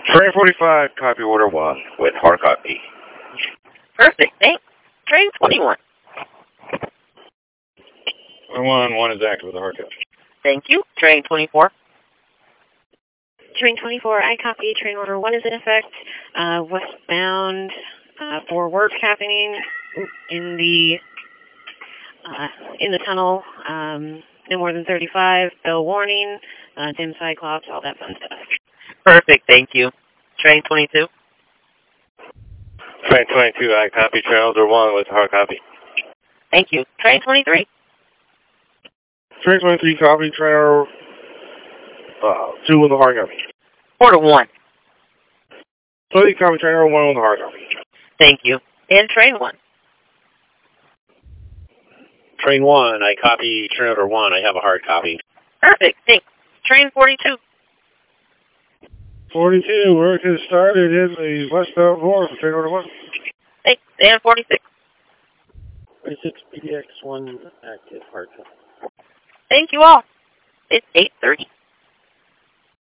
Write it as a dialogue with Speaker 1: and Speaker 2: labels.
Speaker 1: Train 45, copy order 1 with hard copy.
Speaker 2: Perfect, thanks. Train 21.
Speaker 1: Order 1 is active with a hard copy.
Speaker 2: Thank you. Train 24.
Speaker 3: Train 24, I copy. Train order 1 is in effect. Westbound for work happening in the tunnel. No more than 35. Bell warning. Dim Cyclops, all that fun stuff.
Speaker 2: Perfect, thank you. Train 22.
Speaker 1: Train 22, I copy. Train order 1 with hard copy.
Speaker 2: Thank you. Train 23.
Speaker 1: Train 23, copy. Train order 2 with a hard copy.
Speaker 2: Order 1.
Speaker 1: 20, copy. Train order 1 with a hard copy.
Speaker 2: Thank you. And Train 1.
Speaker 4: Train 1, I copy. Train order 1, I have a hard copy.
Speaker 2: Perfect, thanks. Train 42.
Speaker 1: 42, work has started in the westbound door for train order 1.
Speaker 2: Thanks. And 46.
Speaker 4: 46, PDX 1 active, hard copy.
Speaker 2: Thank you all. It's 8:30.